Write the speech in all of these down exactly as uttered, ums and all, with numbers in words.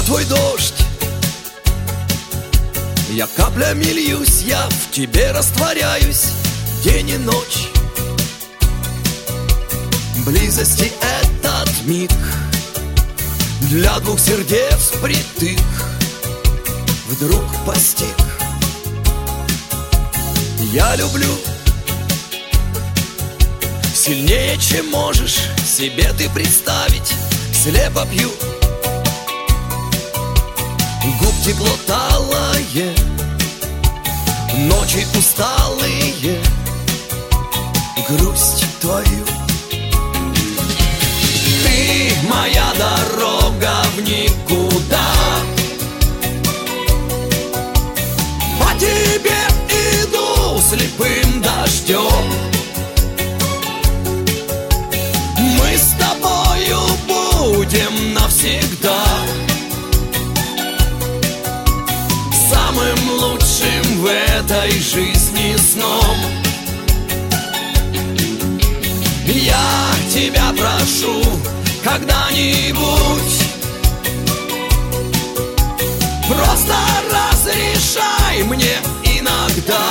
твой дождь. Я каплями льюсь, я в тебе растворяюсь день и ночь. Близости этот миг для двух сердец притык вдруг постиг. Я люблю сильнее, чем можешь себе ты представить. Слепо пью губ тепло талое, ночи усталые, грусть твою. Ты моя дорога в никуда, по тебе иду слепым дождем. Мы с тобою будем навсегда самым лучшим в этой жизни сном. Я тебя прошу когда-нибудь, просто разрешай мне иногда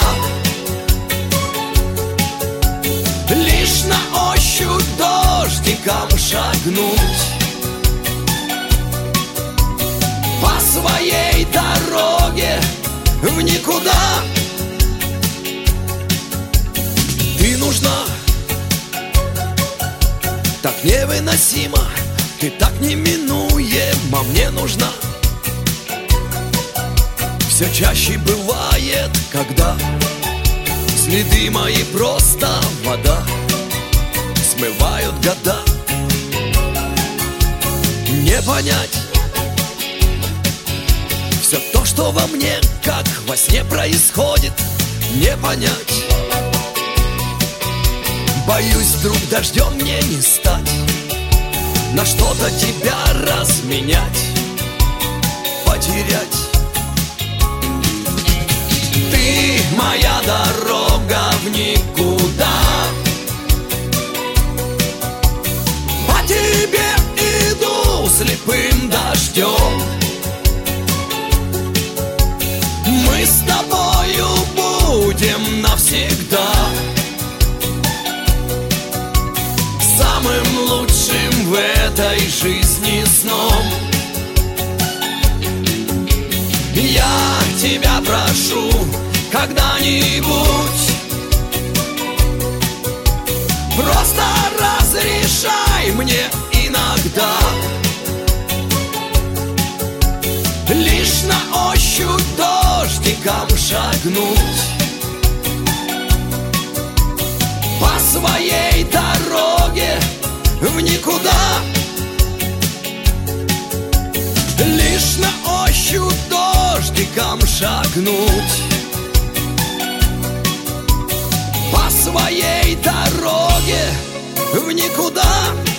лишь на ощупь дождиком шагнуть по своей дороге в никуда. Ты нужна так невыносимо, ты так неминуема мне нужна. Все чаще бывает, когда следы мои просто вода смывают года. Не понять все то, что во мне, как во сне происходит, не понять. Боюсь, вдруг дождем мне не стать, на что-то тебя разменять, потерять. Ты моя дорога в никуда, по тебе иду слепым дождем. Мы с тобою будем навсегда самым лучшим в этой жизни сном. Я тебя прошу когда-нибудь, просто разрешай мне иногда лишь на ощупь дождиком шагнуть по своей дороге в никуда. Лишь на ощупь дождиком шагнуть по своей дороге в никуда.